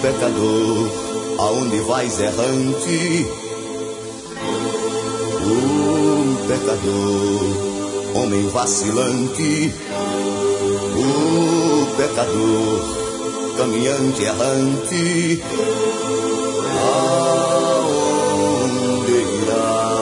pecador, aonde vais errante? O pecador, homem vacilante. O pecador, caminhante errante. Aonde irás?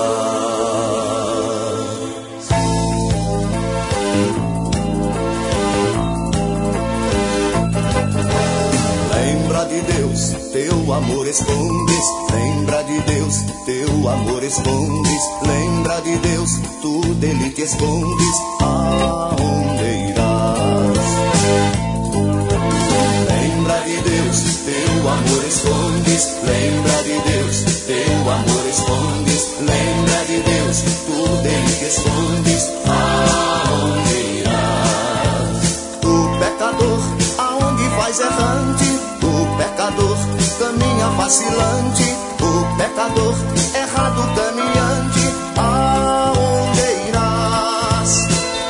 Lembra de Deus, teu amor escondes. Lembra de Deus, teu amor escondes. Lembra de Deus, tu dele te escondes. Aonde irás? Lembra de Deus, teu amor escondes. Lembra de Deus, teu amor escondes. Lembra de Deus, tu dele te escondes. Aonde irás? O pecador, aonde vais errante? O pecador, caminha vacilante. O pecador, errado caminhante. Aonde irás?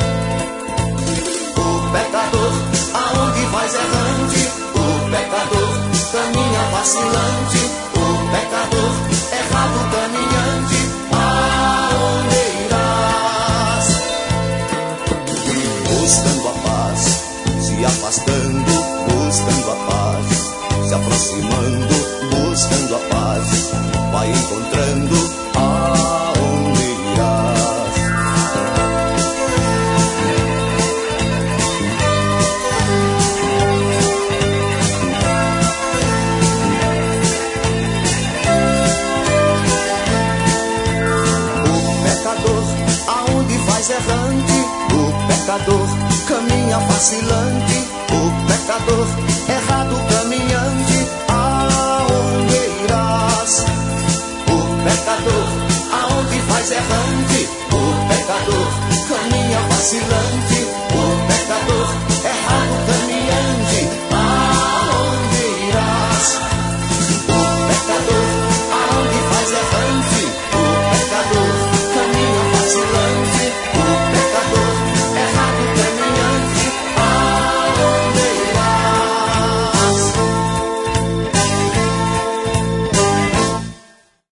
O pecador, aonde vais errante? O pecador, caminha vacilante. O pecador, errado caminhante. Aonde irás? Buscando a paz, se afastando. Buscando a paz, se aproximando. Buscando a paz, vai encontrando. Aonde irás? O pecador, aonde vais errante? O pecador, caminha vacilante. O pecador, errado caminhante. Aonde irás? O pecador, aonde vais errante? O pecador, caminha vacilante.